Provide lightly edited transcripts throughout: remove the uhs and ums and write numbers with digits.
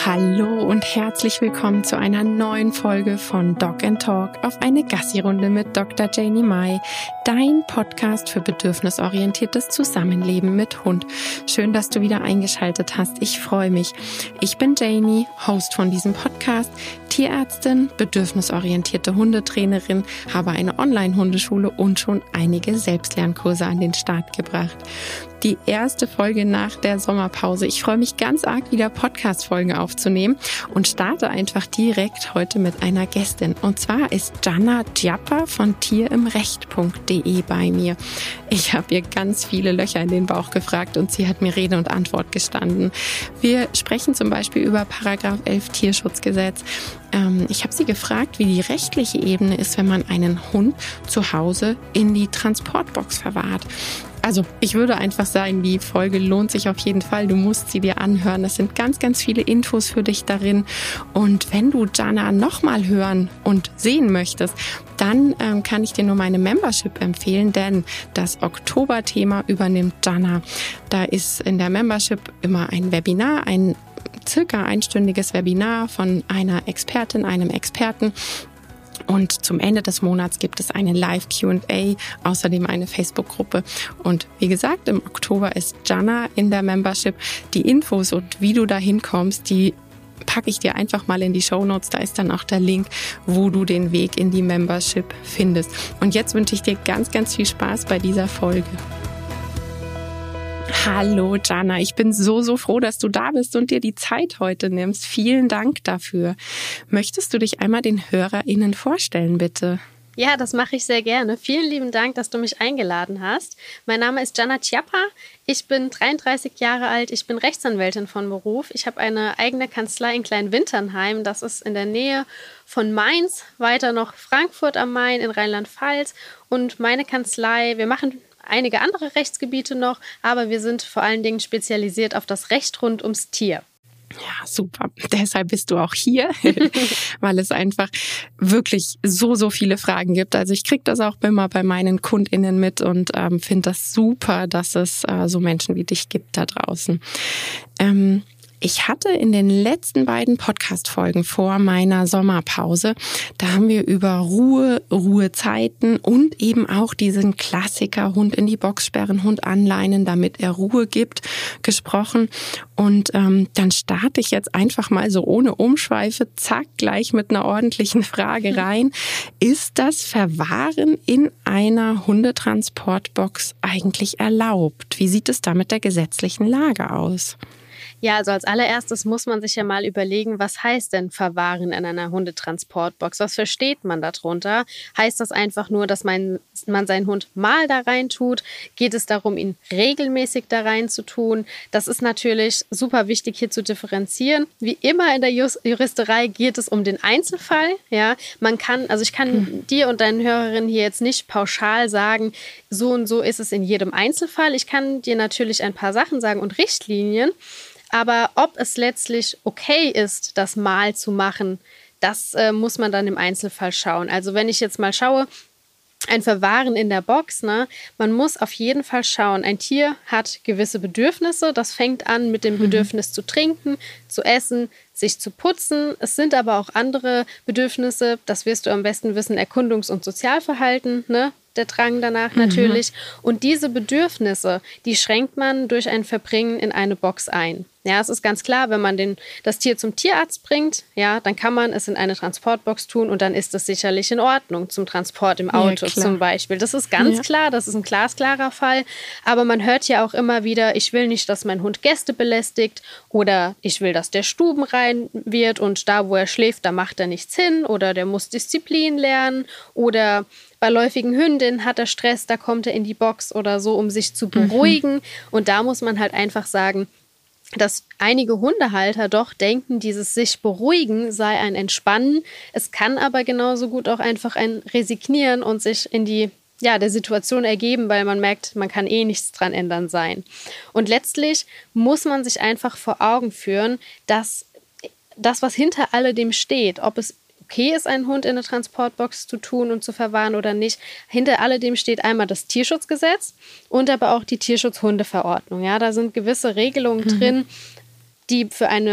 Hallo und herzlich willkommen zu einer neuen Folge von Dog & Talk auf eine Gassi-Runde mit Dr. Janie Mai, dein Podcast für bedürfnisorientiertes Zusammenleben mit Hund. Schön, dass du wieder eingeschaltet hast. Ich freue mich. Ich bin Janie, Host von diesem Podcast, Tierärztin, bedürfnisorientierte Hundetrainerin, habe eine Online-Hundeschule und schon einige Selbstlernkurse an den Start gebracht. Die erste Folge nach der Sommerpause. Ich freue mich ganz arg, wieder Podcast-Folgen aufzunehmen und starte einfach direkt heute mit einer Gästin. Und zwar ist Jana Djappa von tierimrecht.de bei mir. Ich habe ihr ganz viele Löcher in den Bauch gefragt und sie hat mir Rede und Antwort gestanden. Wir sprechen zum Beispiel über Paragraph 11 Tierschutzgesetz. Ich habe sie gefragt, wie die rechtliche Ebene ist, wenn man einen Hund zu Hause in die Transportbox verwahrt. Also ich würde einfach sagen, die Folge lohnt sich auf jeden Fall. Du musst sie dir anhören. Es sind ganz, ganz viele Infos für dich darin. Und wenn du Jana nochmal hören und sehen möchtest, dann kann ich dir nur meine Membership empfehlen, denn das Oktober-Thema übernimmt Jana. Da ist in der Membership immer ein Webinar, ein circa einstündiges Webinar von einer Expertin, einem Experten. Und zum Ende des Monats gibt es eine Live-Q&A, außerdem eine Facebook-Gruppe. Und wie gesagt, im Oktober ist Jana in der Membership. Die Infos und wie du da hinkommst, die packe ich dir einfach mal in die Shownotes. Da ist dann auch der Link, wo du den Weg in die Membership findest. Und jetzt wünsche ich dir ganz, ganz viel Spaß bei dieser Folge. Hallo Jana, ich bin so froh, dass du da bist und dir die Zeit heute nimmst. Vielen Dank dafür. Möchtest du dich einmal den HörerInnen vorstellen, bitte? Ja, das mache ich sehr gerne. Vielen lieben Dank, dass du mich eingeladen hast. Mein Name ist Jana Djappa. Ich bin 33 Jahre alt. Ich bin Rechtsanwältin von Beruf. Ich habe eine eigene Kanzlei in Kleinwinternheim. Das ist in der Nähe von Mainz, weiter noch Frankfurt am Main in Rheinland-Pfalz. Und meine Kanzlei, wir machen einige andere Rechtsgebiete noch, aber wir sind vor allen Dingen spezialisiert auf das Recht rund ums Tier. Ja, super. Deshalb bist du auch hier, weil es einfach wirklich so viele Fragen gibt. Also ich kriege das auch immer bei meinen KundInnen mit und finde das super, dass es so Menschen wie dich gibt da draußen. Ich hatte in den letzten beiden Podcast-Folgen vor meiner Sommerpause, da haben wir über Ruhe, Ruhezeiten und eben auch diesen Klassiker Hund in die Box sperren, Hund anleinen, damit er Ruhe gibt, gesprochen. Und dann starte ich jetzt einfach mal so ohne Umschweife, zack, gleich mit einer ordentlichen Frage rein. Ist das Verwahren in einer Hundetransportbox eigentlich erlaubt? Wie sieht es da mit der gesetzlichen Lage aus? Ja, also als allererstes muss man sich ja mal überlegen, was heißt denn Verwahren in einer Hundetransportbox? Was versteht man darunter? Heißt das einfach nur, dass man seinen Hund mal da rein tut? Geht es darum, ihn regelmäßig da rein zu tun? Das ist natürlich super wichtig hier zu differenzieren. Wie immer in der Juristerei geht es um den Einzelfall. Ja, ich kann dir und deinen Hörerinnen hier jetzt nicht pauschal sagen, so und so ist es in jedem Einzelfall. Ich kann dir natürlich ein paar Sachen sagen und Richtlinien. Aber ob es letztlich okay ist, das mal zu machen, das muss man dann im Einzelfall schauen. Also wenn ich jetzt mal schaue, ein Verwahren in der Box, man muss auf jeden Fall schauen, ein Tier hat gewisse Bedürfnisse. Das fängt an mit dem Bedürfnis zu trinken, zu essen, sich zu putzen. Es sind aber auch andere Bedürfnisse, das wirst du am besten wissen, Erkundungs- und Sozialverhalten, der Drang danach natürlich. Und diese Bedürfnisse, die schränkt man durch ein Verbringen in eine Box ein. Ja, es ist ganz klar, wenn man das Tier zum Tierarzt bringt, ja, dann kann man es in eine Transportbox tun und dann ist es sicherlich in Ordnung zum Transport im Auto zum Beispiel. Das ist ganz klar, das ist ein glasklarer Fall. Aber man hört ja auch immer wieder, ich will nicht, dass mein Hund Gäste belästigt oder ich will, dass der stubenrein wird und da, wo er schläft, da macht er nichts hin oder der muss Disziplin lernen oder bei läufigen Hündinnen hat er Stress, da kommt er in die Box oder so, um sich zu beruhigen. Und da muss man halt einfach sagen, dass einige Hundehalter doch denken, dieses sich beruhigen sei ein Entspannen. Es kann aber genauso gut auch einfach ein Resignieren und sich in die der Situation ergeben, weil man merkt, man kann eh nichts dran ändern sein. Und letztlich muss man sich einfach vor Augen führen, dass das, was hinter alledem steht, ob es okay ist, einen Hund in eine Transportbox zu tun und zu verwahren oder nicht. Hinter alledem steht einmal das Tierschutzgesetz und aber auch die Tierschutzhundeverordnung. Ja, da sind gewisse Regelungen drin, die für eine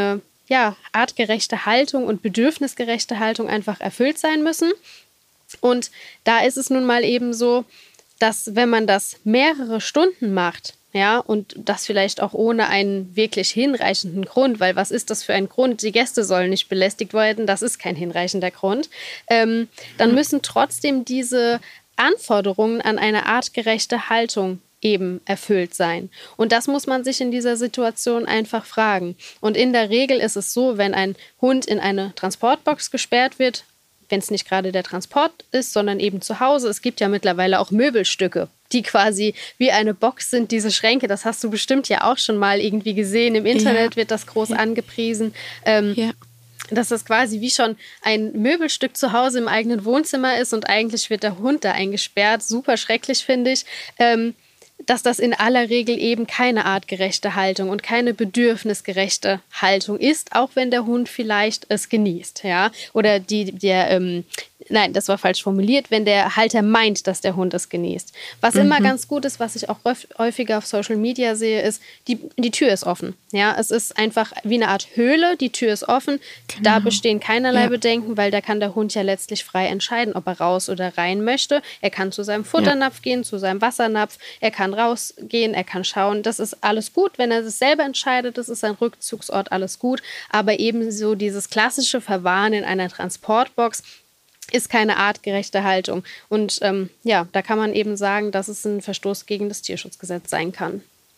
artgerechte Haltung und bedürfnisgerechte Haltung einfach erfüllt sein müssen. Und da ist es nun mal eben so, dass wenn man das mehrere Stunden macht, ja, und das vielleicht auch ohne einen wirklich hinreichenden Grund, weil was ist das für ein Grund? Die Gäste sollen nicht belästigt werden, das ist kein hinreichender Grund. Dann müssen trotzdem diese Anforderungen an eine artgerechte Haltung eben erfüllt sein. Und das muss man sich in dieser Situation einfach fragen. Und in der Regel ist es so, wenn ein Hund in eine Transportbox gesperrt wird, wenn es nicht gerade der Transport ist, sondern eben zu Hause. Es gibt ja mittlerweile auch Möbelstücke, die quasi wie eine Box sind, diese Schränke. Das hast du bestimmt ja auch schon mal irgendwie gesehen. Im Internet wird das groß angepriesen. Dass das quasi wie schon ein Möbelstück zu Hause im eigenen Wohnzimmer ist und eigentlich wird der Hund da eingesperrt. Super schrecklich, finde ich. Dass das in aller Regel eben keine artgerechte Haltung und keine bedürfnisgerechte Haltung ist, auch wenn der Hund vielleicht es genießt, ja. Oder nein, das war falsch formuliert, wenn der Halter meint, dass der Hund es genießt. Was immer ganz gut ist, was ich auch häufiger auf Social Media sehe, ist, die Tür ist offen. Ja, es ist einfach wie eine Art Höhle, die Tür ist offen. Genau. Da bestehen keinerlei Bedenken, weil da kann der Hund ja letztlich frei entscheiden, ob er raus oder rein möchte. Er kann zu seinem Futternapf gehen, zu seinem Wassernapf, er kann rausgehen, er kann schauen. Das ist alles gut, wenn er es selber entscheidet, das ist sein Rückzugsort, alles gut. Aber ebenso dieses klassische Verwahren in einer Transportbox ist keine artgerechte Haltung. Und da kann man eben sagen, dass es ein Verstoß gegen das Tierschutzgesetz sein kann.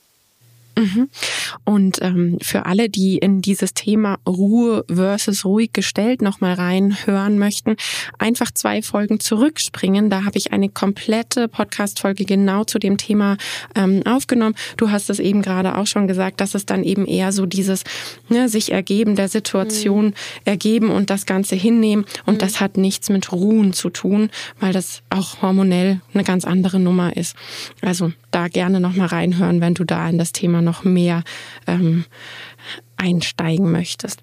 Und für alle, die in dieses Thema Ruhe versus ruhig gestellt nochmal reinhören möchten, einfach 2 Folgen zurückspringen. Da habe ich eine komplette Podcast-Folge genau zu dem Thema aufgenommen. Du hast es eben gerade auch schon gesagt, dass es dann eben eher so dieses sich ergeben der Situation ergeben und das Ganze hinnehmen. Und das hat nichts mit Ruhen zu tun, weil das auch hormonell eine ganz andere Nummer ist. Also da gerne nochmal reinhören, wenn du da in das Thema noch mehr einsteigen möchtest.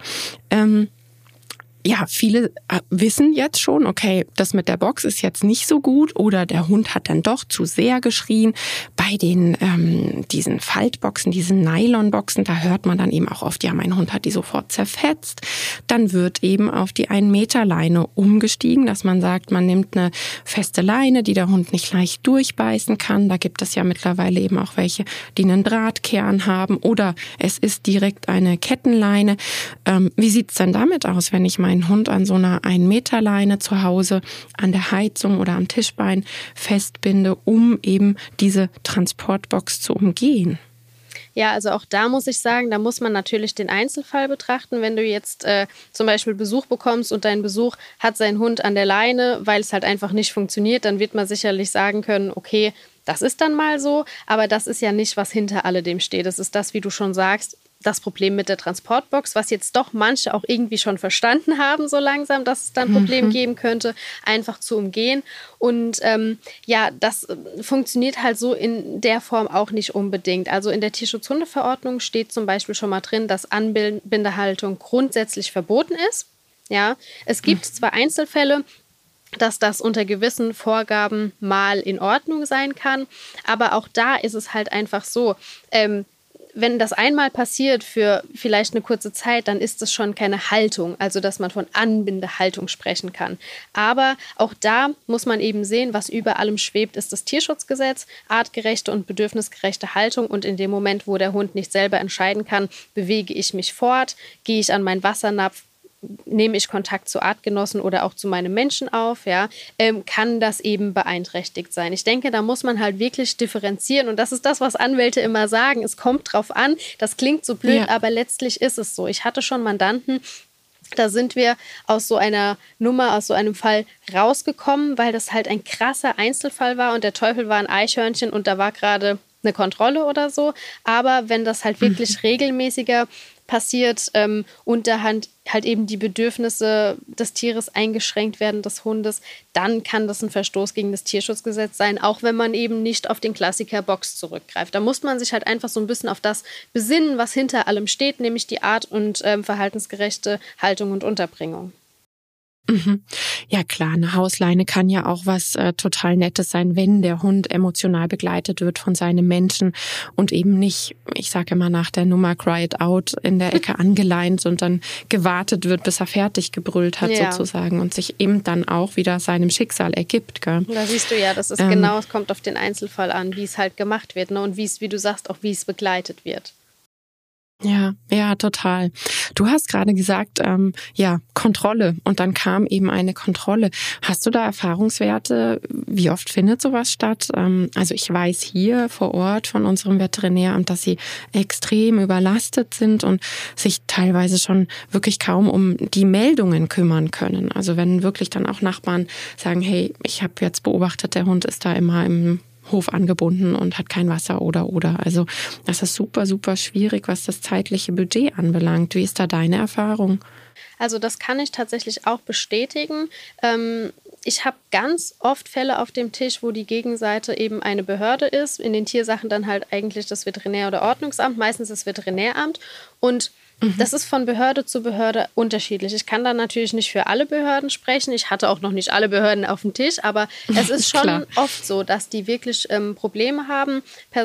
Viele wissen jetzt schon, okay, das mit der Box ist jetzt nicht so gut oder der Hund hat dann doch zu sehr geschrien. Bei den diesen Faltboxen, diesen Nylonboxen, da hört man dann eben auch oft, ja, mein Hund hat die sofort zerfetzt. Dann wird eben auf die 1-Meter-Leine umgestiegen, dass man sagt, man nimmt eine feste Leine, die der Hund nicht leicht durchbeißen kann. Da gibt es ja mittlerweile eben auch welche, die einen Drahtkern haben oder es ist direkt eine Kettenleine. Wie sieht's denn damit aus, wenn ich meinen Hund an so einer 1-Meter-Leine zu Hause an der Heizung oder am Tischbein festbinde, um eben diese Transportbox zu umgehen? Ja, also auch da muss ich sagen, da muss man natürlich den Einzelfall betrachten. Wenn du jetzt zum Beispiel Besuch bekommst und dein Besuch hat seinen Hund an der Leine, weil es halt einfach nicht funktioniert, dann wird man sicherlich sagen können, okay, das ist dann mal so, aber das ist ja nicht, was hinter alledem steht. Das ist das, wie du schon sagst, das Problem mit der Transportbox, was jetzt doch manche auch irgendwie schon verstanden haben, so langsam, dass es dann ein Problem geben könnte, einfach zu umgehen. Und das funktioniert halt so in der Form auch nicht unbedingt. Also in der Tierschutzhundeverordnung steht zum Beispiel schon mal drin, dass Anbindehaltung grundsätzlich verboten ist. Ja, es gibt zwar Einzelfälle, dass das unter gewissen Vorgaben mal in Ordnung sein kann, aber auch da ist es halt einfach so, wenn das einmal passiert für vielleicht eine kurze Zeit, dann ist das schon keine Haltung, also dass man von Anbindehaltung sprechen kann. Aber auch da muss man eben sehen, was über allem schwebt, ist das Tierschutzgesetz, artgerechte und bedürfnisgerechte Haltung. Und in dem Moment, wo der Hund nicht selber entscheiden kann, bewege ich mich fort, gehe ich an meinen Wassernapf, nehme ich Kontakt zu Artgenossen oder auch zu meinem Menschen auf, kann das eben beeinträchtigt sein. Ich denke, da muss man halt wirklich differenzieren und das ist das, was Anwälte immer sagen. Es kommt drauf an, das klingt so blöd, aber letztlich ist es so. Ich hatte schon Mandanten, da sind wir aus so einer Nummer, aus so einem Fall rausgekommen, weil das halt ein krasser Einzelfall war und der Teufel war ein Eichhörnchen und da war gerade eine Kontrolle oder so. Aber wenn das halt wirklich regelmäßiger passiert und da halt eben die Bedürfnisse des Tieres eingeschränkt werden, des Hundes, dann kann das ein Verstoß gegen das Tierschutzgesetz sein, auch wenn man eben nicht auf den Klassiker Box zurückgreift. Da muss man sich halt einfach so ein bisschen auf das besinnen, was hinter allem steht, nämlich die art- und verhaltensgerechte Haltung und Unterbringung. Mhm. Ja klar, eine Hausleine kann ja auch was total Nettes sein, wenn der Hund emotional begleitet wird von seinem Menschen und eben nicht, ich sage immer nach der Nummer Cry It Out in der Ecke angeleint und dann gewartet wird, bis er fertig gebrüllt hat sozusagen und sich eben dann auch wieder seinem Schicksal ergibt. Gell? Da siehst du ja, das ist genau, es kommt auf den Einzelfall an, wie es halt gemacht wird, ne? Und wie es, wie du sagst, auch wie es begleitet wird. Ja, total. Du hast gerade gesagt, Kontrolle und dann kam eben eine Kontrolle. Hast du da Erfahrungswerte? Wie oft findet sowas statt? Also ich weiß hier vor Ort von unserem Veterinäramt, dass sie extrem überlastet sind und sich teilweise schon wirklich kaum um die Meldungen kümmern können. Also wenn wirklich dann auch Nachbarn sagen, hey, ich habe jetzt beobachtet, der Hund ist da immer im Hof angebunden und hat kein Wasser oder. Also das ist super, super schwierig, was das zeitliche Budget anbelangt. Wie ist da deine Erfahrung? Also das kann ich tatsächlich auch bestätigen. Ich habe ganz oft Fälle auf dem Tisch, wo die Gegenseite eben eine Behörde ist. In den Tiersachen dann halt eigentlich das Veterinär- oder Ordnungsamt, meistens das Veterinäramt. Und das ist von Behörde zu Behörde unterschiedlich. Ich kann da natürlich nicht für alle Behörden sprechen. Ich hatte auch noch nicht alle Behörden auf dem Tisch, aber es ist schon oft so, dass die wirklich Probleme haben,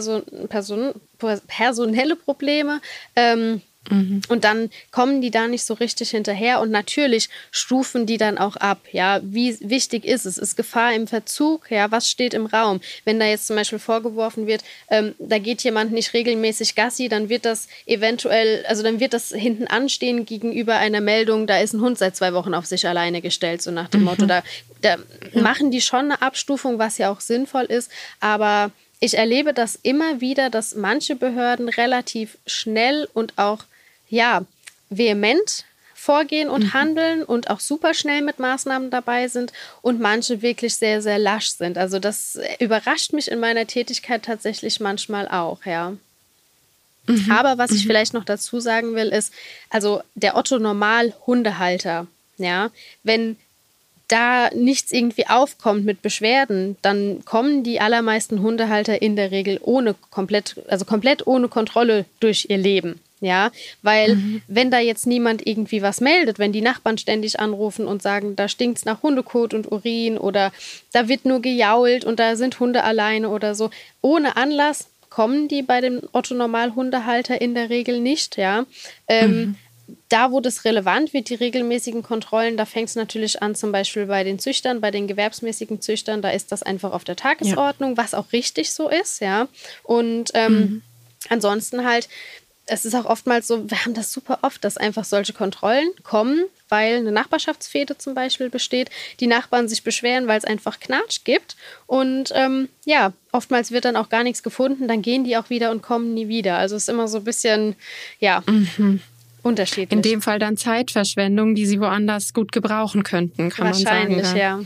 personelle Probleme. Und dann kommen die da nicht so richtig hinterher und natürlich stufen die dann auch ab. Ja, wie wichtig ist es? Ist Gefahr im Verzug? Ja, was steht im Raum? Wenn da jetzt zum Beispiel vorgeworfen wird, da geht jemand nicht regelmäßig Gassi, dann wird das eventuell, also dann wird das hinten anstehen gegenüber einer Meldung, da ist ein Hund seit 2 Wochen auf sich alleine gestellt, so nach dem Motto. Da machen die schon eine Abstufung, was ja auch sinnvoll ist, aber ich erlebe das immer wieder, dass manche Behörden relativ schnell und auch vehement vorgehen und handeln und auch super schnell mit Maßnahmen dabei sind und manche wirklich sehr, sehr lasch sind. Also das überrascht mich in meiner Tätigkeit tatsächlich manchmal auch, ja. Aber was ich vielleicht noch dazu sagen will, ist, also der Otto-Normal-Hundehalter, ja, wenn da nichts irgendwie aufkommt mit Beschwerden, dann kommen die allermeisten Hundehalter in der Regel komplett ohne Kontrolle durch ihr Leben. Ja, weil wenn da jetzt niemand irgendwie was meldet, wenn die Nachbarn ständig anrufen und sagen, da stinkt's nach Hundekot und Urin oder da wird nur gejault und da sind Hunde alleine oder so, ohne Anlass kommen die bei dem Otto-Normal-Hundehalter in der Regel nicht, ja. Da, wo das relevant wird, die regelmäßigen Kontrollen, da fängt es natürlich an, zum Beispiel bei den Züchtern, bei den gewerbsmäßigen Züchtern, da ist das einfach auf der Tagesordnung, was auch richtig so ist, ja. Und ansonsten halt, es ist auch oftmals so, wir haben das super oft, dass einfach solche Kontrollen kommen, weil eine Nachbarschaftsfehde zum Beispiel besteht, die Nachbarn sich beschweren, weil es einfach Knatsch gibt und oftmals wird dann auch gar nichts gefunden, dann gehen die auch wieder und kommen nie wieder. Also es ist immer so ein bisschen, unterschiedlich. In dem Fall dann Zeitverschwendung, die sie woanders gut gebrauchen könnten, kann man sagen. Wahrscheinlich, ja.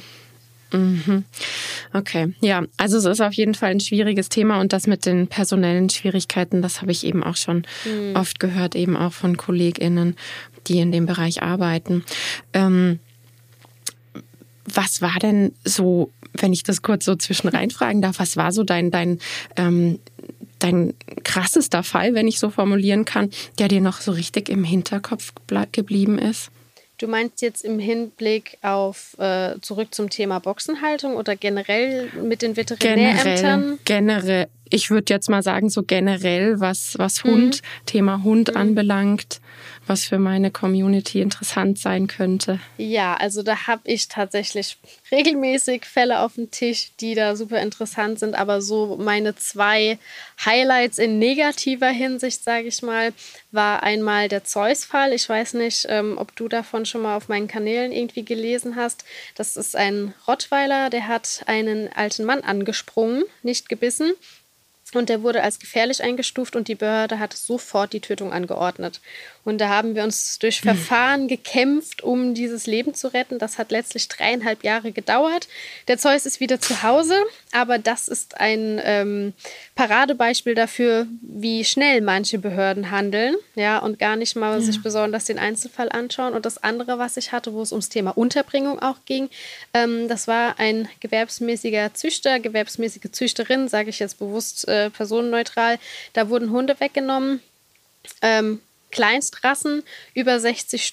Okay, ja, also es ist auf jeden Fall ein schwieriges Thema und das mit den personellen Schwierigkeiten, das habe ich eben auch schon oft gehört, eben auch von KollegInnen, die in dem Bereich arbeiten. Was war denn so, wenn ich das kurz so zwischenrein fragen darf, was war so dein krassester Fall, wenn ich so formulieren kann, der dir noch so richtig im Hinterkopf geblieben ist? Du meinst jetzt im Hinblick auf zurück zum Thema Boxenhaltung oder generell mit den Veterinärämtern? Generell. Ich würde jetzt mal sagen, so generell, was Thema Hund anbelangt, was für meine Community interessant sein könnte. Ja, also da habe ich tatsächlich regelmäßig Fälle auf dem Tisch, die da super interessant sind. Aber so meine 2 Highlights in negativer Hinsicht, sage ich mal, war einmal der Zeus-Fall. Ich weiß nicht, ob du davon schon mal auf meinen Kanälen irgendwie gelesen hast. Das ist ein Rottweiler, der hat einen alten Mann angesprungen, nicht gebissen. Und der wurde als gefährlich eingestuft und die Behörde hat sofort die Tötung angeordnet. Und da haben wir uns durch Verfahren gekämpft, um dieses Leben zu retten. Das hat letztlich 3,5 Jahre gedauert. Der Zeus ist wieder zu Hause, aber das ist ein Paradebeispiel dafür, wie schnell manche Behörden handeln, ja, und gar nicht mal sich besonders den Einzelfall anschauen. Und das andere, was ich hatte, wo es ums Thema Unterbringung auch ging, das war ein gewerbsmäßiger Züchter, gewerbsmäßige Züchterin, sage ich jetzt bewusst personenneutral. Da wurden Hunde weggenommen, Kleinstrassen, über 60 Stück.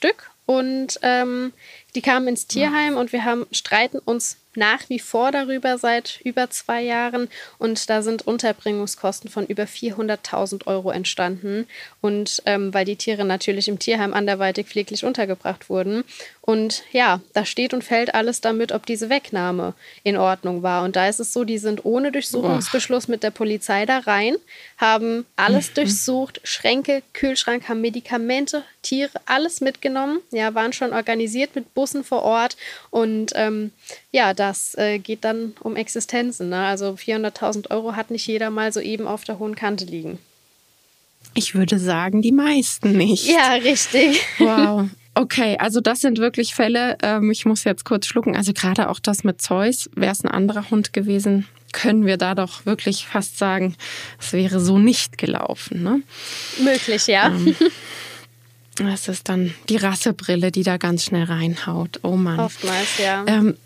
und die kamen ins Tierheim und wir streiten uns nach wie vor darüber seit über 2 Jahren und da sind Unterbringungskosten von über 400.000 € entstanden und weil die Tiere natürlich im Tierheim anderweitig pfleglich untergebracht wurden und ja, da steht und fällt alles damit, ob diese Wegnahme in Ordnung war und da ist es so, die sind ohne Durchsuchungsbeschluss mit der Polizei da rein, haben alles durchsucht, Schränke, Kühlschrank, haben Medikamente, Tiere, alles mitgenommen, ja, waren schon organisiert mit Bussen vor Ort und ja, das geht dann um Existenzen. Ne? Also 400.000 € hat nicht jeder mal so eben auf der hohen Kante liegen. Ich würde sagen, die meisten nicht. Ja, richtig. Wow. Okay, also das sind wirklich Fälle, ich muss jetzt kurz schlucken, also gerade auch das mit Zeus, wäre es ein anderer Hund gewesen, können wir da doch wirklich fast sagen, es wäre so nicht gelaufen. Ne? Möglich, ja. Das ist dann die Rassebrille, die da ganz schnell reinhaut. Oh Mann. Oftmals, ja.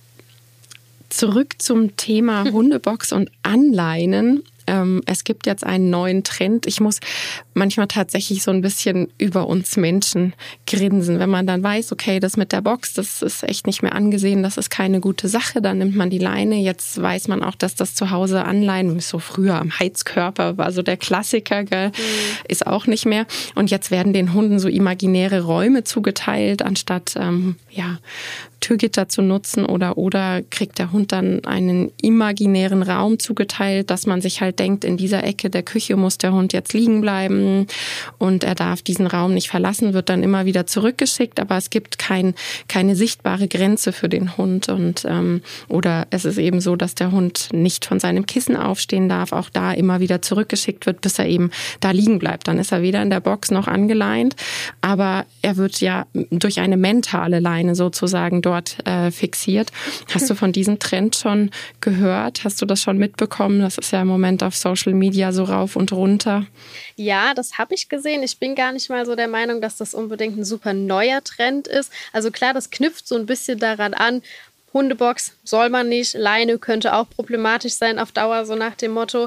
Zurück zum Thema Hundebox und Anleinen. Es gibt jetzt einen neuen Trend. Ich muss manchmal tatsächlich so ein bisschen über uns Menschen grinsen. Wenn man dann weiß, okay, das mit der Box, das ist echt nicht mehr angesehen, das ist keine gute Sache, dann nimmt man die Leine. Jetzt weiß man auch, dass das zu Hause Anleihen, so früher am Heizkörper war so der Klassiker, gell? Ist auch nicht mehr. Und jetzt werden den Hunden so imaginäre Räume zugeteilt, anstatt Türgitter zu nutzen oder kriegt der Hund dann einen imaginären Raum zugeteilt, dass man sich halt denkt, in dieser Ecke der Küche muss der Hund jetzt liegen bleiben und er darf diesen Raum nicht verlassen, wird dann immer wieder zurückgeschickt, aber es gibt keine sichtbare Grenze für den Hund und oder es ist eben so, dass der Hund nicht von seinem Kissen aufstehen darf, auch da immer wieder zurückgeschickt wird, bis er eben da liegen bleibt. Dann ist er weder in der Box noch angeleint, aber er wird ja durch eine mentale Leine sozusagen dort fixiert. Hast du von diesem Trend schon gehört? Hast du das schon mitbekommen? Das ist ja im Moment auf Social Media so rauf und runter. Ja, das habe ich gesehen. Ich bin gar nicht mal so der Meinung, dass das unbedingt ein super neuer Trend ist. Also klar, das knüpft so ein bisschen daran an, Hundebox soll man nicht, Leine könnte auch problematisch sein auf Dauer, so nach dem Motto.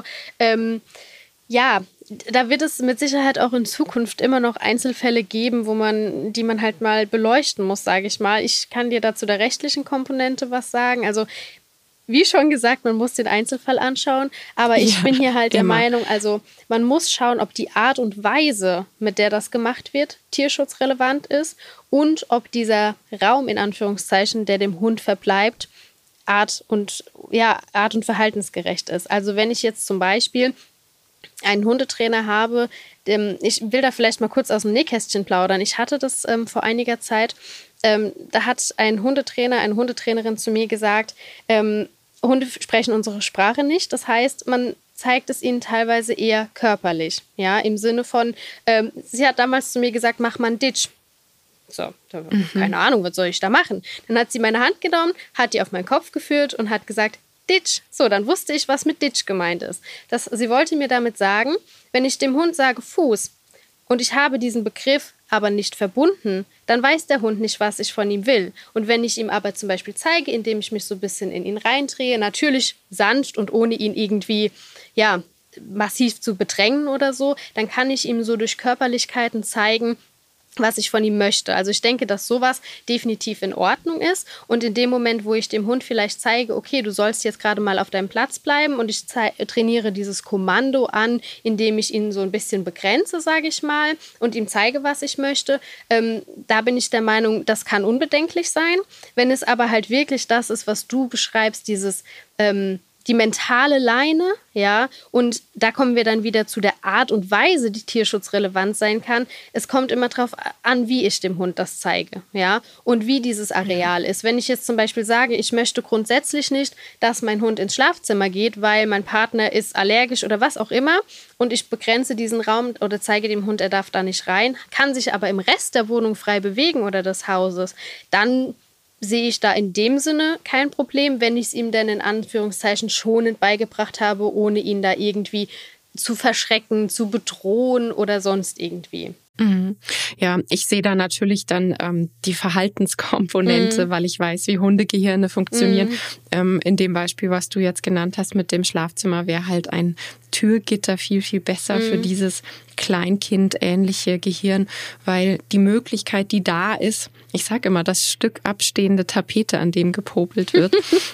Ja, da wird es mit Sicherheit auch in Zukunft immer noch Einzelfälle geben, die man halt mal beleuchten muss, sage ich mal. Ich kann dir dazu der rechtlichen Komponente was sagen. Also wie schon gesagt, man muss den Einzelfall anschauen, aber ich bin hier halt der Meinung, also man muss schauen, ob die Art und Weise, mit der das gemacht wird, tierschutzrelevant ist und ob dieser Raum in Anführungszeichen, der dem Hund verbleibt, art- und verhaltensgerecht ist. Also wenn ich jetzt zum Beispiel einen Hundetrainer habe, ich will da vielleicht mal kurz aus dem Nähkästchen plaudern. Ich hatte das vor einiger Zeit, da hat ein Hundetrainer, eine Hundetrainerin zu mir gesagt, Hunde sprechen unsere Sprache nicht. Das heißt, man zeigt es ihnen teilweise eher körperlich. Ja, im Sinne von, sie hat damals zu mir gesagt, mach mal einen Ditch. So, keine Ahnung, was soll ich da machen? Dann hat sie meine Hand genommen, hat die auf meinen Kopf geführt und hat gesagt, Ditch. So, dann wusste ich, was mit Ditch gemeint ist. Sie wollte mir damit sagen, wenn ich dem Hund sage Fuß und ich habe diesen Begriff aber nicht verbunden, dann weiß der Hund nicht, was ich von ihm will. Und wenn ich ihm aber zum Beispiel zeige, indem ich mich so ein bisschen in ihn reindrehe, natürlich sanft und ohne ihn irgendwie, massiv zu bedrängen oder so, dann kann ich ihm so durch Körperlichkeiten zeigen, was ich von ihm möchte. Also ich denke, dass sowas definitiv in Ordnung ist und in dem Moment, wo ich dem Hund vielleicht zeige, okay, du sollst jetzt gerade mal auf deinem Platz bleiben und ich trainiere dieses Kommando an, indem ich ihn so ein bisschen begrenze, sage ich mal, und ihm zeige, was ich möchte, da bin ich der Meinung, das kann unbedenklich sein. Wenn es aber halt wirklich das ist, was du beschreibst, die mentale Leine, ja, und da kommen wir dann wieder zu der Art und Weise, die tierschutzrelevant sein kann. Es kommt immer darauf an, wie ich dem Hund das zeige, ja, und wie dieses Areal ist. Wenn ich jetzt zum Beispiel sage, ich möchte grundsätzlich nicht, dass mein Hund ins Schlafzimmer geht, weil mein Partner ist allergisch oder was auch immer und ich begrenze diesen Raum oder zeige dem Hund, er darf da nicht rein, kann sich aber im Rest der Wohnung frei bewegen oder des Hauses, dann sehe ich da in dem Sinne kein Problem, wenn ich es ihm denn in Anführungszeichen schonend beigebracht habe, ohne ihn da irgendwie zu verschrecken, zu bedrohen oder sonst irgendwie. Ja, ich sehe da natürlich dann die Verhaltenskomponente, weil ich weiß, wie Hundegehirne funktionieren. In dem Beispiel, was du jetzt genannt hast mit dem Schlafzimmer, wäre halt ein Türgitter viel, viel besser für dieses Kleinkind-ähnliche Gehirn, weil die Möglichkeit, die da ist, ich sage immer, das Stück abstehende Tapete, an dem gepopelt wird,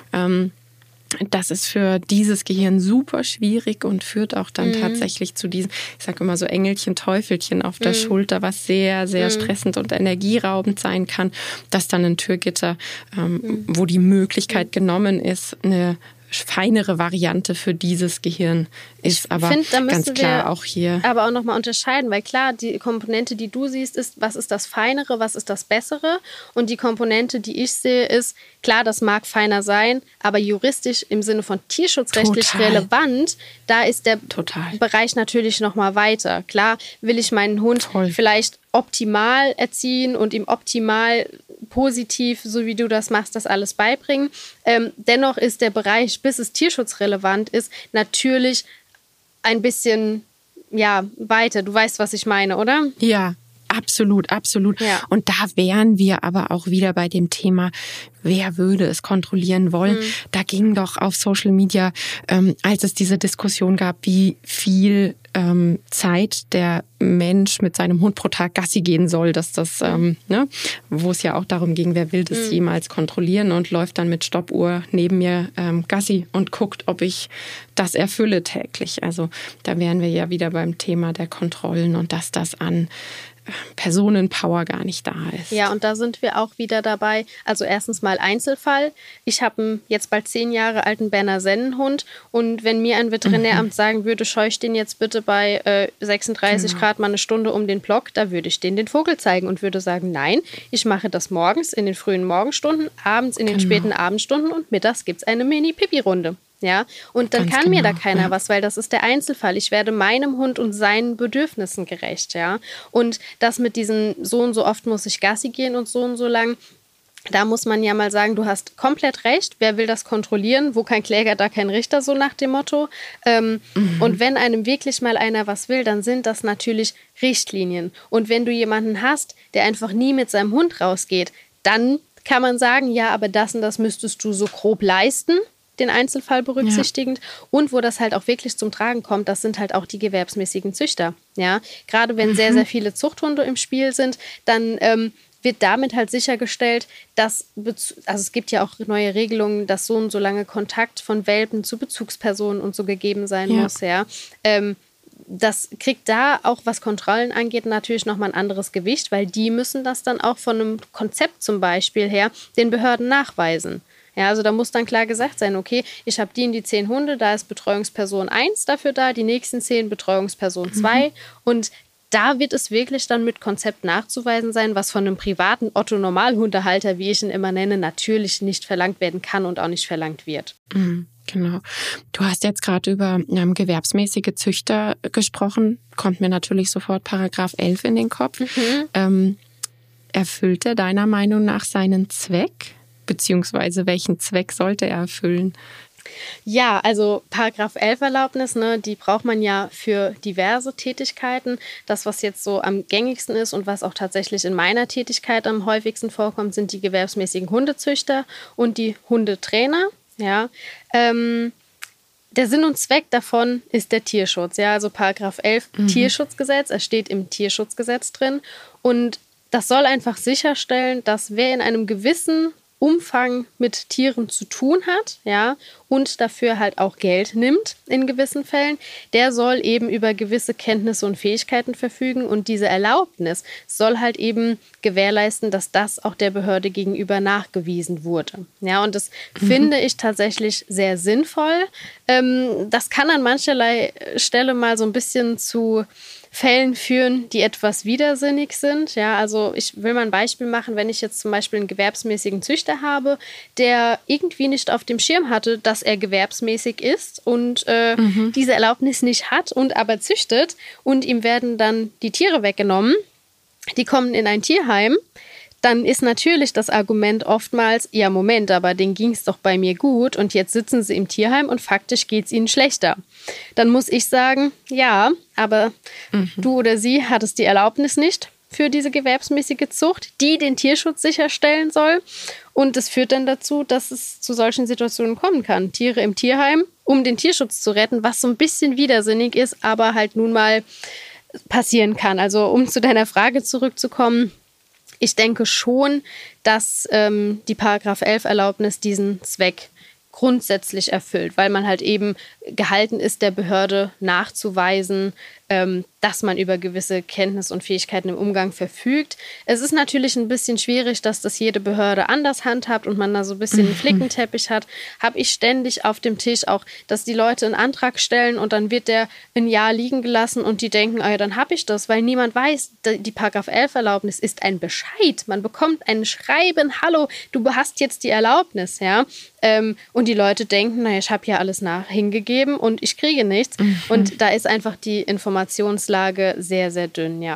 das ist für dieses Gehirn super schwierig und führt auch dann tatsächlich zu diesen, ich sage immer so Engelchen, Teufelchen auf der Schulter, was sehr, sehr stressend und energieraubend sein kann, dass dann ein Türgitter, wo die Möglichkeit genommen ist, eine feinere Variante für dieses Gehirn ist, aber ganz klar auch hier. Aber auch nochmal unterscheiden, weil klar, die Komponente, die du siehst, ist, was ist das Feinere, was ist das Bessere? Und die Komponente, die ich sehe, ist, klar, das mag feiner sein, aber juristisch im Sinne von tierschutzrechtlich relevant, da ist der Bereich natürlich nochmal weiter. Klar will ich meinen Hund vielleicht optimal erziehen und ihm optimal positiv, so wie du das machst, das alles beibringen. Dennoch ist der Bereich, bis es tierschutzrelevant ist, natürlich ein bisschen weiter. Du weißt, was ich meine, oder? Ja, absolut, absolut. Ja. Und da wären wir aber auch wieder bei dem Thema, wer würde es kontrollieren wollen? Da ging doch auf Social Media, als es diese Diskussion gab, wie viel Zeit der Mensch mit seinem Hund pro Tag Gassi gehen soll, dass das, wo es ja auch darum ging, wer will das jemals kontrollieren und läuft dann mit Stoppuhr neben mir Gassi und guckt, ob ich das erfülle täglich. Also da wären wir ja wieder beim Thema der Kontrollen und dass das an Personenpower gar nicht da ist. Ja, und da sind wir auch wieder dabei. Also erstens mal Einzelfall. Ich habe einen jetzt bald 10 Jahre alten Berner Sennenhund und wenn mir ein Veterinäramt sagen würde, scheuch den jetzt bitte bei 36 Grad mal eine Stunde um den Block, da würde ich denen den Vogel zeigen und würde sagen, nein, ich mache das morgens in den frühen Morgenstunden, abends in den späten Abendstunden und mittags gibt es eine Mini-Pipi-Runde. Ja, und dann kann mir da keiner was, weil das ist der Einzelfall. Ich werde meinem Hund und seinen Bedürfnissen gerecht, ja. Und das mit diesen so und so oft muss ich Gassi gehen und so lang, da muss man ja mal sagen, du hast komplett recht. Wer will das kontrollieren? Wo kein Kläger, da kein Richter, so nach dem Motto. Und wenn einem wirklich mal einer was will, dann sind das natürlich Richtlinien. Und wenn du jemanden hast, der einfach nie mit seinem Hund rausgeht, dann kann man sagen, ja, aber das und das müsstest du so grob leisten, den Einzelfall berücksichtigend. Ja. Und wo das halt auch wirklich zum Tragen kommt, das sind halt auch die gewerbsmäßigen Züchter. Ja? Gerade wenn sehr, sehr viele Zuchthunde im Spiel sind, dann wird damit halt sichergestellt, dass, also es gibt ja auch neue Regelungen, dass so und so lange Kontakt von Welpen zu Bezugspersonen und so gegeben sein muss. Ja? Das kriegt da auch, was Kontrollen angeht, natürlich nochmal ein anderes Gewicht, weil die müssen das dann auch von einem Konzept zum Beispiel her den Behörden nachweisen. Ja, also da muss dann klar gesagt sein, okay, ich habe die 10 Hunde, da ist Betreuungsperson 1 dafür da, die nächsten 10 Betreuungsperson 2 und da wird es wirklich dann mit Konzept nachzuweisen sein, was von einem privaten Otto-Normalhundehalter, wie ich ihn immer nenne, natürlich nicht verlangt werden kann und auch nicht verlangt wird. Genau. Du hast jetzt gerade über gewerbsmäßige Züchter gesprochen, kommt mir natürlich sofort Paragraph 11 in den Kopf. Erfüllt er deiner Meinung nach seinen Zweck? Beziehungsweise welchen Zweck sollte er erfüllen? Ja, also Paragraph 11 Erlaubnis, die braucht man ja für diverse Tätigkeiten. Das, was jetzt so am gängigsten ist und was auch tatsächlich in meiner Tätigkeit am häufigsten vorkommt, sind die gewerbsmäßigen Hundezüchter und die Hundetrainer. Ja, der Sinn und Zweck davon ist der Tierschutz. Ja, also Paragraph 11 Tierschutzgesetz, es steht im Tierschutzgesetz drin und das soll einfach sicherstellen, dass wer in einem gewissen Umfang mit Tieren zu tun hat, ja, und dafür halt auch Geld nimmt in gewissen Fällen, der soll eben über gewisse Kenntnisse und Fähigkeiten verfügen und diese Erlaubnis soll halt eben gewährleisten, dass das auch der Behörde gegenüber nachgewiesen wurde. Ja, und das finde ich tatsächlich sehr sinnvoll. Das kann an mancherlei Stelle mal so ein bisschen zu Fällen führen, die etwas widersinnig sind. Ja, also ich will mal ein Beispiel machen, wenn ich jetzt zum Beispiel einen gewerbsmäßigen Züchter habe, der irgendwie nicht auf dem Schirm hatte, dass er gewerbsmäßig ist und diese Erlaubnis nicht hat und aber züchtet und ihm werden dann die Tiere weggenommen, die kommen in ein Tierheim, dann ist natürlich das Argument oftmals, ja Moment, aber denen ging es doch bei mir gut und jetzt sitzen sie im Tierheim und faktisch geht es ihnen schlechter. Dann muss ich sagen, ja, aber du oder sie hattest die Erlaubnis nicht für diese gewerbsmäßige Zucht, die den Tierschutz sicherstellen soll. Und das führt dann dazu, dass es zu solchen Situationen kommen kann. Tiere im Tierheim, um den Tierschutz zu retten, was so ein bisschen widersinnig ist, aber halt nun mal passieren kann. Also um zu deiner Frage zurückzukommen, ich denke schon, dass die Paragraph 11 Erlaubnis diesen Zweck grundsätzlich erfüllt, weil man halt eben gehalten ist, der Behörde nachzuweisen, dass man über gewisse Kenntnis und Fähigkeiten im Umgang verfügt. Es ist natürlich ein bisschen schwierig, dass das jede Behörde anders handhabt und man da so ein bisschen einen Flickenteppich hat. Habe ich ständig auf dem Tisch auch, dass die Leute einen Antrag stellen und dann wird der ein Jahr liegen gelassen und die denken, ja, dann habe ich das, weil niemand weiß, die Paragraph 11 Erlaubnis ist ein Bescheid. Man bekommt ein Schreiben, hallo, du hast jetzt die Erlaubnis, ja. Und die Leute denken, naja, ich habe ja alles hingegeben und ich kriege nichts. Und da ist einfach die Informationslage sehr, sehr dünn, ja.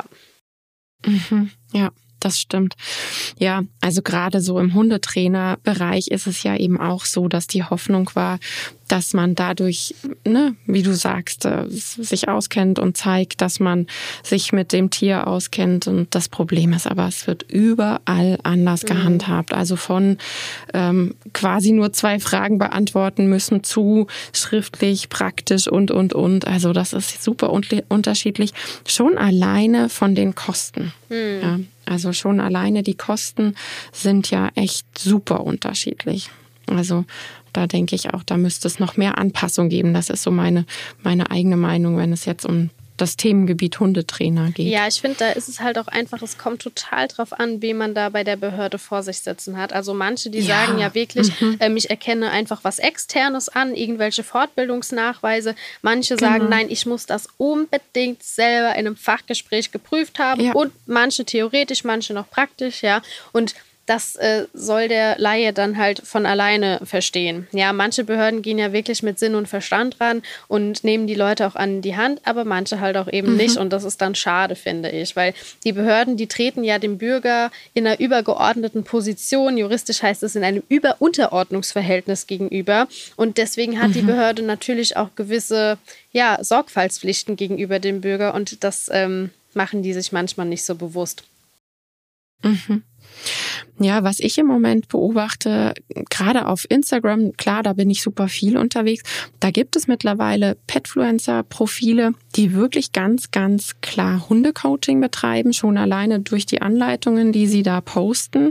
Ja, das stimmt. Ja, also gerade so im Hundetrainerbereich ist es ja eben auch so, dass die Hoffnung war, dass man dadurch, wie du sagst, sich auskennt und zeigt, dass man sich mit dem Tier auskennt. Und das Problem ist aber, es wird überall anders gehandhabt. Also von quasi nur 2 Fragen beantworten müssen zu schriftlich, praktisch und. Also das ist super unterschiedlich. Schon alleine von den Kosten. Ja, also schon alleine die Kosten sind ja echt super unterschiedlich. Also da denke ich auch, da müsste es noch mehr Anpassung geben. Das ist so meine eigene Meinung, wenn es jetzt um das Themengebiet Hundetrainer geht. Ja, ich finde, da ist es halt auch einfach, es kommt total drauf an, wen man da bei der Behörde vor sich sitzen hat. Also manche, die sagen ja wirklich, ich erkenne einfach was Externes an, irgendwelche Fortbildungsnachweise. Manche sagen, nein, ich muss das unbedingt selber in einem Fachgespräch geprüft haben. Ja. Und manche theoretisch, manche noch praktisch, ja. Und das soll der Laie dann halt von alleine verstehen. Ja, manche Behörden gehen ja wirklich mit Sinn und Verstand ran und nehmen die Leute auch an die Hand, aber manche halt auch eben nicht. Und das ist dann schade, finde ich, weil die Behörden, die treten ja dem Bürger in einer übergeordneten Position, juristisch heißt es in einem Unterordnungsverhältnis gegenüber. Und deswegen hat die Behörde natürlich auch gewisse Sorgfaltspflichten gegenüber dem Bürger und das machen die sich manchmal nicht so bewusst. Ja, was ich im Moment beobachte, gerade auf Instagram, klar, da bin ich super viel unterwegs, da gibt es mittlerweile Petfluencer-Profile, die wirklich ganz, ganz klar Hundecoaching betreiben, schon alleine durch die Anleitungen, die sie da posten,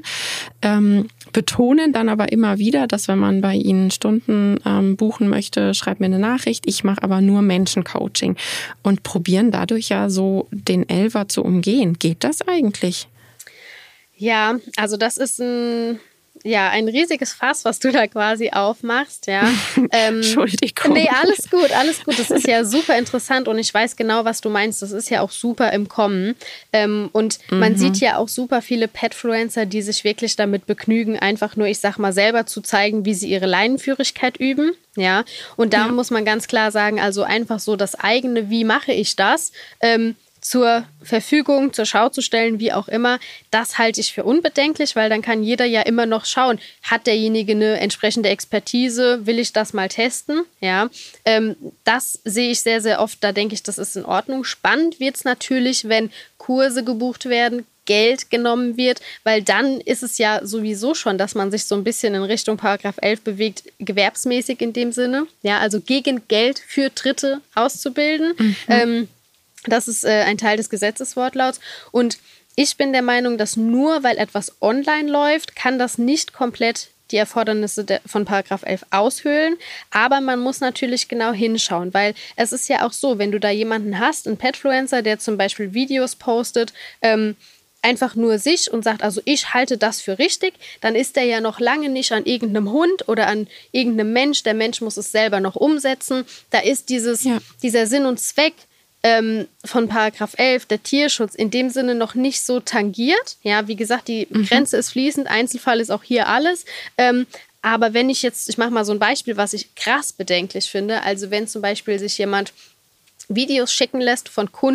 betonen dann aber immer wieder, dass wenn man bei ihnen Stunden buchen möchte, schreibt mir eine Nachricht, ich mache aber nur Menschencoaching und probieren dadurch ja so den Elfer zu umgehen. Geht das eigentlich? Ja, also das ist ein riesiges Fass, was du da quasi aufmachst, ja. Entschuldigung. Nee, alles gut. Das ist ja super interessant und ich weiß genau, was du meinst. Das ist ja auch super im Kommen. Und man sieht ja auch super viele Petfluencer, die sich wirklich damit begnügen, einfach nur, ich sag mal, selber zu zeigen, wie sie ihre Leinenführigkeit üben, ja. Und da muss man ganz klar sagen, also einfach so das eigene, wie mache ich das, zur Verfügung, zur Schau zu stellen, wie auch immer, das halte ich für unbedenklich, weil dann kann jeder ja immer noch schauen, hat derjenige eine entsprechende Expertise, will ich das mal testen, ja, das sehe ich sehr, sehr oft, da denke ich, das ist in Ordnung. Spannend wird es natürlich, wenn Kurse gebucht werden, Geld genommen wird, weil dann ist es ja sowieso schon, dass man sich so ein bisschen in Richtung Paragraph 11 bewegt, gewerbsmäßig in dem Sinne, ja, also gegen Geld für Dritte auszubilden, das ist ein Teil des Gesetzeswortlauts. Und ich bin der Meinung, dass nur weil etwas online läuft, kann das nicht komplett die Erfordernisse von Paragraph 11 aushöhlen. Aber man muss natürlich genau hinschauen, weil es ist ja auch so, wenn du da jemanden hast, einen Petfluencer, der zum Beispiel Videos postet, einfach nur sich und sagt, also ich halte das für richtig, dann ist der ja noch lange nicht an irgendeinem Hund oder an irgendeinem Mensch. Der Mensch muss es selber noch umsetzen. Da ist dieser Sinn und Zweck von Paragraph 11, der Tierschutz, in dem Sinne noch nicht so tangiert. Ja, wie gesagt, die Grenze ist fließend, Einzelfall ist auch hier alles. Aber wenn ich mache mal so ein Beispiel, was ich krass bedenklich finde, also wenn zum Beispiel sich jemand Videos schicken lässt von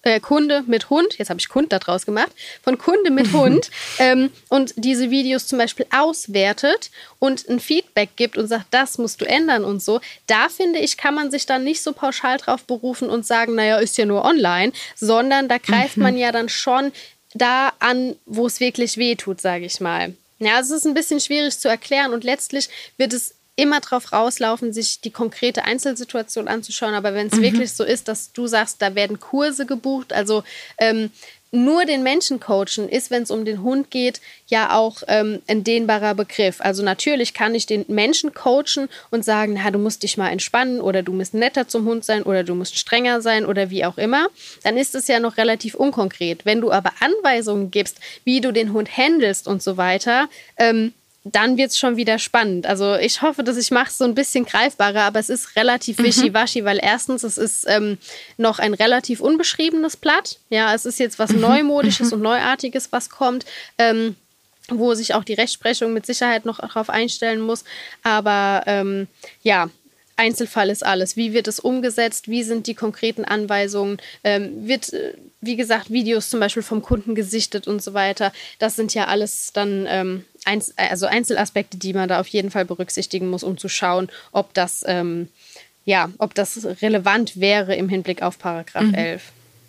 Kunde mit Hund, jetzt habe ich Kund da draus gemacht, von Kunde mit Hund und diese Videos zum Beispiel auswertet und ein Feedback gibt und sagt, das musst du ändern und so, da finde ich, kann man sich dann nicht so pauschal drauf berufen und sagen, naja, ist ja nur online, sondern da greift man ja dann schon da an, wo es wirklich weh tut, sage ich mal. Ja, es ist ein bisschen schwierig zu erklären und letztlich wird es immer drauf rauslaufen, sich die konkrete Einzelsituation anzuschauen. Aber wenn es wirklich so ist, dass du sagst, da werden Kurse gebucht, also nur den Menschen coachen ist, wenn es um den Hund geht, ja auch ein dehnbarer Begriff. Also natürlich kann ich den Menschen coachen und sagen, na, du musst dich mal entspannen oder du musst netter zum Hund sein oder du musst strenger sein oder wie auch immer. Dann ist es ja noch relativ unkonkret. Wenn du aber Anweisungen gibst, wie du den Hund handelst und so weiter, dann wird es schon wieder spannend. Also ich hoffe, dass ich mache es so ein bisschen greifbarer, aber es ist relativ wischiwaschi, weil erstens, es ist noch ein relativ unbeschriebenes Blatt. Ja, es ist jetzt was Neumodisches und Neuartiges, was kommt, wo sich auch die Rechtsprechung mit Sicherheit noch darauf einstellen muss. Aber ja, Einzelfall ist alles. Wie wird es umgesetzt? Wie sind die konkreten Anweisungen? Wird, wie gesagt, Videos zum Beispiel vom Kunden gesichtet und so weiter. Das sind ja alles dann Einzelaspekte, die man da auf jeden Fall berücksichtigen muss, um zu schauen, ob das, ob das relevant wäre im Hinblick auf Paragraph 11.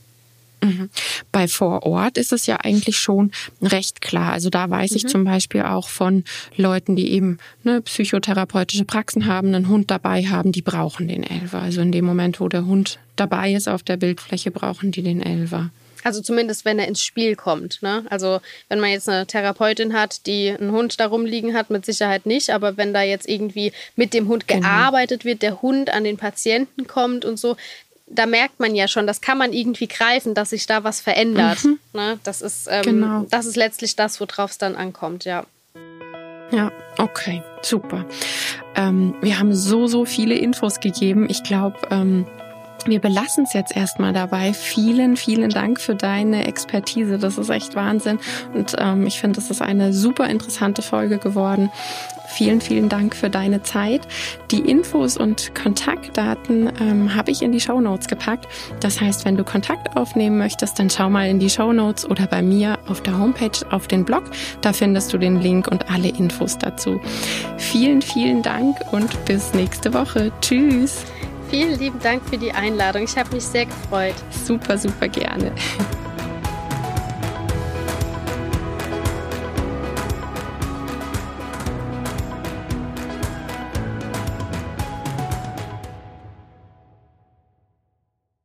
Bei vor Ort ist es ja eigentlich schon recht klar. Also da weiß ich zum Beispiel auch von Leuten, die eben psychotherapeutische Praxen haben, einen Hund dabei haben, die brauchen den Elfer. Also in dem Moment, wo der Hund dabei ist auf der Bildfläche, brauchen die den Elfer. Also zumindest, wenn er ins Spiel kommt. Ne? Also wenn man jetzt eine Therapeutin hat, die einen Hund da rumliegen hat, mit Sicherheit nicht. Aber wenn da jetzt irgendwie mit dem Hund gearbeitet wird, der Hund an den Patienten kommt und so, da merkt man ja schon, das kann man irgendwie greifen, dass sich da was verändert. Ne? Das ist das ist letztlich das, worauf es dann ankommt, ja. Ja, okay, super. Wir haben so viele Infos gegeben. Ich glaube, wir belassen es jetzt erstmal dabei. Vielen Dank für deine Expertise. Das ist echt Wahnsinn. Und ich finde, das ist eine super interessante Folge geworden. Vielen Dank für deine Zeit. Die Infos und Kontaktdaten habe ich in die Shownotes gepackt. Das heißt, wenn du Kontakt aufnehmen möchtest, dann schau mal in die Shownotes oder bei mir auf der Homepage auf den Blog. Da findest du den Link und alle Infos dazu. Vielen Dank und bis nächste Woche. Tschüss. Vielen lieben Dank für die Einladung. Ich habe mich sehr gefreut. Super gerne.